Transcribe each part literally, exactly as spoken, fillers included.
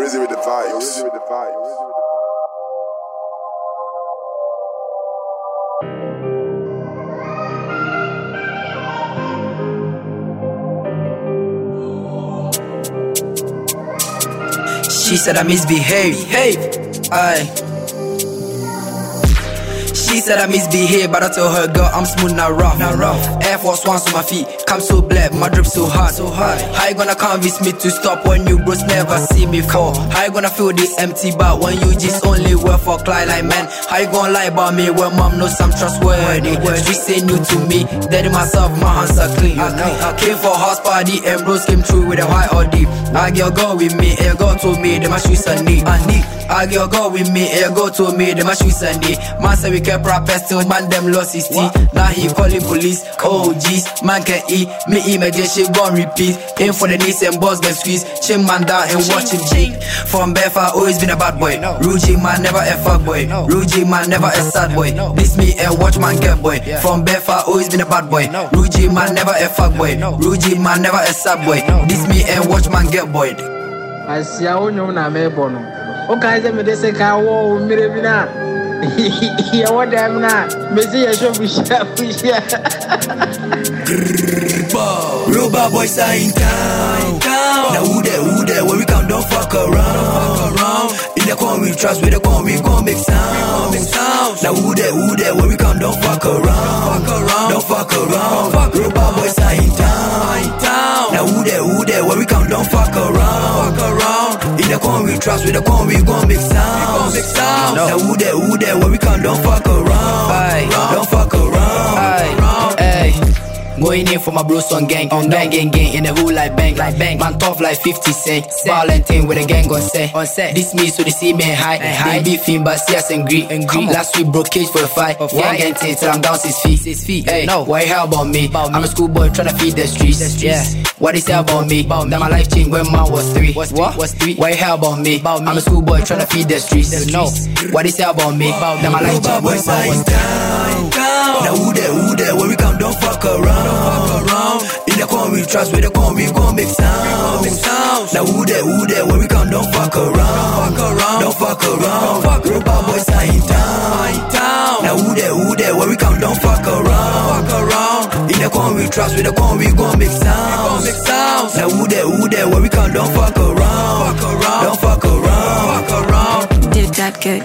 Rizzy with the vibes. Yo, Rizzy with the vibes. She said I misbehave, behave, aye. She said I misbehave, but I told her, girl, I'm smooth, not rough, not rough. Air Force Ones on my feet, come so black, my drip so hard, so hard. How you gonna convince me to stop when you bros never see me fall? How you gonna feel the empty bar when you just only work for Clyde like man? How you gonna lie about me when mom knows I'm trustworthy? Streets say new to me, daddy myself, my hands are clean. I came for house party and bros came through with a white or deep. I girl go with me, and girl told me that my shoes are neat. I need. I girl go with me, and girl told me that my shoes are neat. Man say we kept rappers till man them lost his teeth. Now he calling police. Oh jeez, man can eat. Me emergency gon' repeat. Aim for the knees and boss get squeeze. Chin man down and watch him cheat. From Belfast always been a bad boy. Rugy man never a fuck boy. Rugy man never a sad boy. This me and watch man get boy. From Belfast always been a bad boy. Rugy man never a fuck boy. Rugy man never a sad boy. This me and watch man get boy. I see how you na me bono. Okay, say me dey say ka wo mire bi na. Ya what am na. Me say ya show bushia bushia. Real bad boys are in town. Now who there, who there, where we come, don't fuck around. In the corner we trust, with the corner we gon' make sounds. Now who there, who there, where we come, don't fuck around. Don't fuck around. Real bad boys are in town. Now who there, who there, where we come, don't fuck around. In the corner we trust, with the corner we gon' make sounds. Now who there, who there, where we come, don't fuck around. Don't fuck around. Hey. Going in for my bros on gang, on gang, gang, gang, in the hood like bang, like bang. Man tough like fifty cent, violent thing with a gang on set. On set. This me so they see me high, they beefing but see us and green. Last week broke cage for a fight, gang gang thing till I'm down six feet. Six feet. Hey, no, what you hear about me? I'm a schoolboy tryna feed the streets. Yeah, what they say about me? That my life changed when man was three. What? Was three? What you hear about me? I'm a schoolboy tryna feed the streets. No, what they say about me? That my life changed when man was three. Now who there, who there, where we come, don't fuck around. In the corner we trust, with the corner we gon' make sounds. Now who there, who there, where we come, don't fuck around. Don't fuck around. Real bad boys are in town. Now who there, who there, where we come, don't fuck around. In the corner we trust, with the corner we gon' make sounds. Now who there, who there, where we come, don't fuck around. Don't fuck around. Did that good?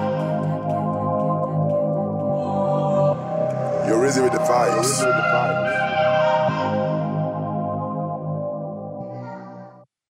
Yo, Rizzy with the vibes.